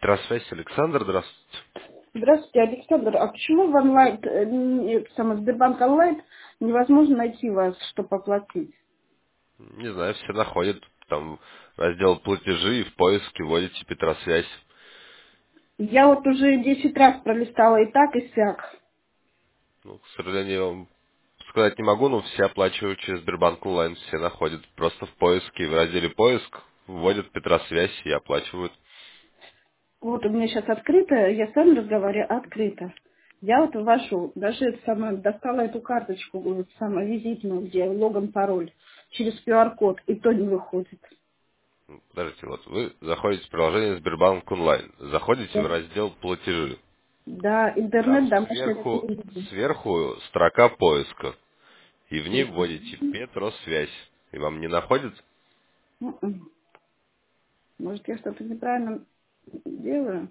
Петросвязь, Александр, здравствуйте. Здравствуйте, Александр. А почему в онлайн, Сбербанк онлайн невозможно найти вас, чтобы оплатить? Не знаю, все находят. Там раздел платежи и в поиске вводите Петросвязь. Я вот уже 10 раз пролистала и так, и сяк. Ну, к сожалению, я вам сказать не могу, но все оплачивают через Сбербанк онлайн, все находят. Просто в поиске, в разделе поиск вводят Петросвязь и оплачивают. Вот у меня сейчас открыто, я с вами разговариваю, открыто. Я вот ввожу, даже достала эту карточку, вот самую визитную, где логин, пароль, через QR-код, и то не выходит. Подождите, вот вы заходите в приложение Сбербанк онлайн, заходите в Да, раздел платежи. да, Там интернет, домашнее сверху, телевидение. сверху строка поиска. И в ней вводите Мгм. Петросвязь. И вам не находит? Мгм. Может, я что-то неправильно делаю?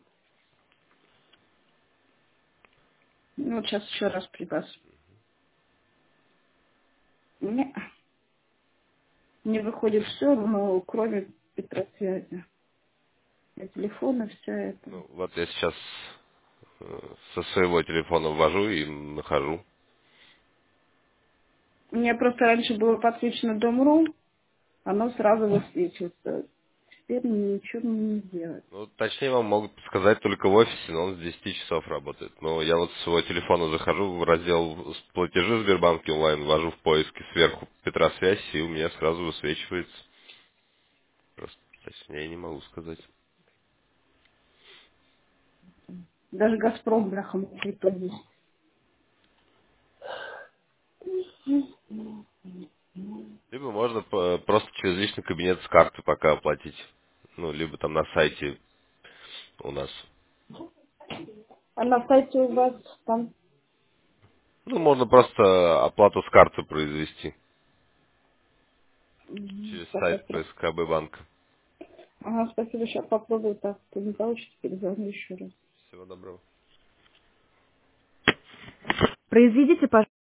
Ну, вот сейчас еще раз припас. Не выходит все, но кроме Петросвязи. И телефона вся это. Ну, вот я сейчас со своего телефона ввожу и нахожу. У меня просто раньше было подключено Дом.ру, оно сразу высвечивается. Теперь ничего мне не делать. Ну, точнее, вам могут подсказать только в офисе, но он с 10 часов работает. Но я вот с своего телефона захожу в раздел платежи в Сбербанке онлайн, ввожу в поиске сверху Петросвязь, и у меня сразу высвечивается. Просто точнее не могу сказать. Даже Газпром, бляха, то есть. Либо можно просто через личный кабинет с карты пока оплатить. Ну, либо там на сайте у нас. А на сайте у вас там... Ну, можно просто оплату с карты произвести через Сейчас сайт я ПСКБ банка. Ага, спасибо, сейчас попробую так. Если не получится, перезвоню еще раз. Всего доброго. Произведите, пожалуйста.